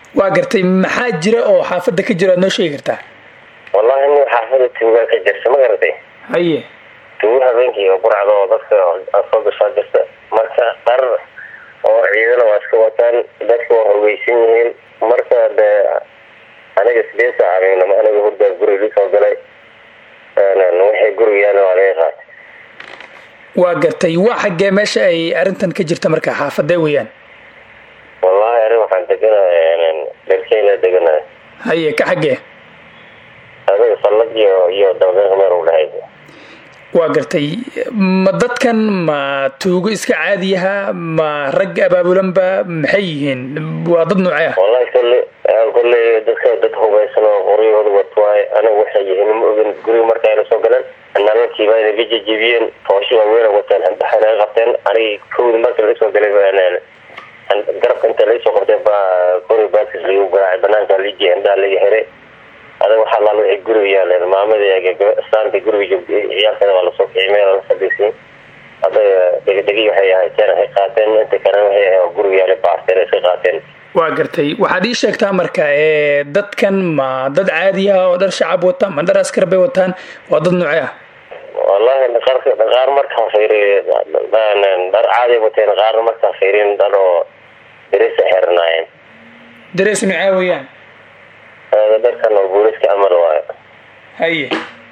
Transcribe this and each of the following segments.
waa gartay maxaa jira oo xaafada ka jira noo sheegi kartaa wallahi in xaafada tuuga ka jirta ma garatay haye tuuga habeenkii oo quracdo dadka soo gashaa jirta marka qar oo ciidana waa iska wataan dadka waa hogeysan yihiin marka aniga sidee saacadeena ma aniga hurda guriga soo galay waxay guriga waa laga qaatay waa gartay waa xagee meesha ay arintan ka jirta marka xaafadee weeyaan wallahi arin waxaan deganahay dalkeena deganahay haye ka xagee adiga salad iyo dawlad meel u dhahay waa gartay ma dadkan ma tuugo iska caadiyaha ma rag abaabulanba maxay yihiin waa dad noocee ah wallahi kulli dadka dad hubeysan oo qoriyooda watwaay aniga waxay yihiin ma ogin guriga markay la soo galeen nalalkii baa inay jijibiyeen tooshi waaweyn wataan handaxana qabteen aniga kowda markii la soo galay garabka inta la soo qabtay baa guri baadkiis lagu garaacay banaanka liijiya indaa laga xiray adiga waxaa la wixii guriga yaaleen maamada islaanta guriga joogtay ciyaalkeeda waa lasoo kicay meel la fadhiisay adiga degdegi waxay ahaayeen ay qaateen inta kalena waxay ahaayeen guriga yaale baasteen ay qaateen waa gartay waxaad ii sheegtaa marka dadkan ma dad caadi ah oo dhar shacab wata ma dhar askar bay wataan waa dad noocee ah wallahi qaar markaa fiiriyo dhar caadi wateen qaar markaa fiirin dhar oo darees xirnaayeen darees noocee weeyaan dadkan oo booliska amal waayo haye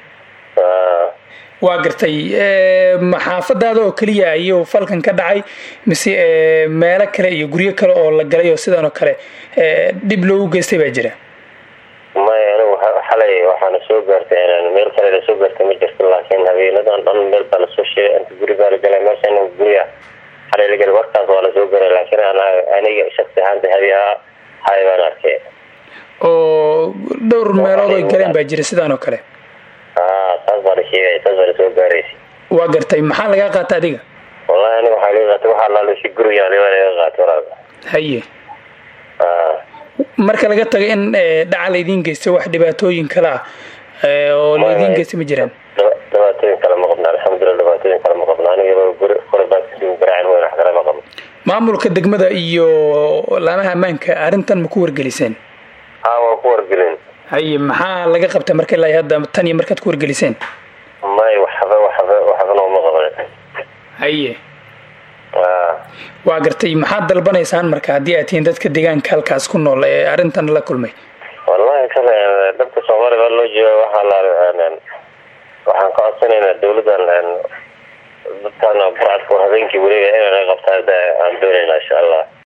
waa gartay maxaafadaada oo keliya ayuu falkan ka dhacay mise meelo kale iyo guryo kale oo la galay oo sidan oo kale dhib loogu geystay baa jira maya anigu xalay waxaana soo gaartay meel kale la soo gaartay ma jirto laakiin habeenadan dhan meel baa lasoo sheegay inta guri baa la galay meeshan guriga xalay la galay warkaas waa lasoo garay laakiin aniga shaksi ahaanta habeenaha hay baan arkay oo dhowr meelood ay galeen baa jira sidaan oo kale taas baa la sheegay taas baa lasoo gaaraysa waa gartay maxaa laga qaata adiga wallahi aniga waxaa laga qaatay waxaa laalasi guriga laga qaatay walaal haye marka laga tago in dhaca laydin geystay wax dhibaatooyin kale ah oo laydin geystay ma jiraan dhibaatooyin kale ma qabna alxamdulilah dhibaatooyin kale ma qabna aniga guri qorbaadkiisa ugu garaacin weyn wax kale ma qabno maamulka degmada iyo laamaha ammaanka arrintan ma ku wargeliseen waa ku wargelin haye maxaa laga qabtay marka ilaa hadda tan iyo markaad ku wargeliseen may waxba nooma qaban haye waa gartay maxaad dalbanaysaan marka haddii aad tihiin dadka deegaanka halkaas ku nool ee arrintan la kulmay wallahi kale dadka Soomaaliya baa loo jeedaa waxaan ka codsanaynaa dawladdan dadkan baracadka habeenkii wareega inay qabtaan aan doonaynaa insha Allah